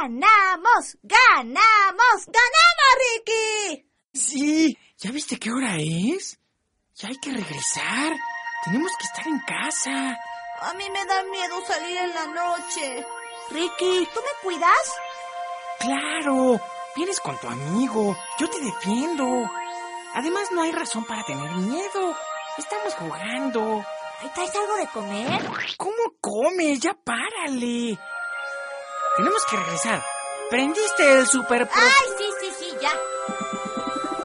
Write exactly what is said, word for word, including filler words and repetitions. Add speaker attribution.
Speaker 1: ¡Ganamos! ¡Ganamos! ¡Ganamos, Ricky!
Speaker 2: Sí, ¿ya viste qué hora es? Ya hay que regresar. Tenemos que estar en casa.
Speaker 1: A mí me da miedo salir en la noche. Ricky, ¿tú me cuidas?
Speaker 2: Claro, vienes con tu amigo. Yo te defiendo. Además, no hay razón para tener miedo. Estamos jugando.
Speaker 1: ¿Ahí traes algo de comer?
Speaker 2: ¿Cómo comes? Ya párale. Tenemos que regresar. ¿Prendiste el super...
Speaker 1: Ay, sí, sí, sí, ya.